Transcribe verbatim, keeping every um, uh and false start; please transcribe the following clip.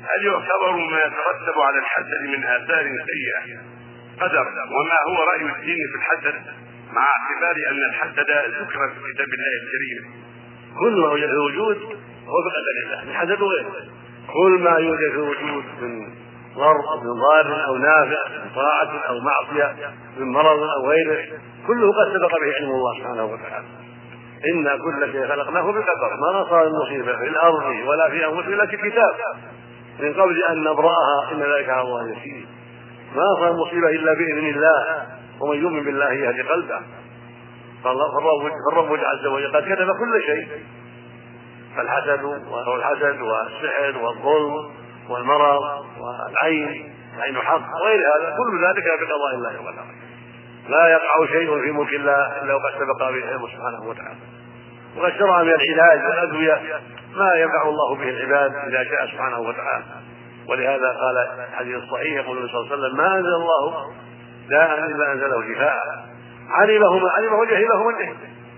هل يعتبر ما يترتب على الحسد من آثار سيئة قدر؟ وما هو رأي الدين في الحسد مع اعتبار أن الحسد ذكر في كتاب الله الكريم؟ كل ما يوجد في الوجود هو بقدر الله، من حسد وغيره. كل ما يوجد في الوجود من ضر من ضار او نافع، من طاعه او معصيه، من مرض او غيره، كله قد سبق به علم الله سبحانه وتعالى. إنا كل شيء خلقناه بقدر، ما أصاب المصيبة في الأرض ولا في أنفسنا إلا في كتاب من قبل أن نبرأها، إن ذلك على الله يسير. ما أصاب المصيبة إلا بإذن الله، ومن يؤمن بالله يهدي قلبه. فالرب عز وجل قد كتب كل شيء، فالحسد والحسد والسحر والظلم والمرض والعين عين حق وغير هذا، كل ذلك بقضاء الله وقدره. لا يقع شيء في ملك الله الا وقد سبق به علمه سبحانه وتعالى. وقد شرع من العلاج والادويه ما ينفع الله به العباد اذا شاء سبحانه وتعالى. ولهذا قال الحديث الصحيح يقول النبي صلى الله عليه وسلم: ما انزل الله داء الا انزله شفاء، علمه من علمه وجهله من جهله.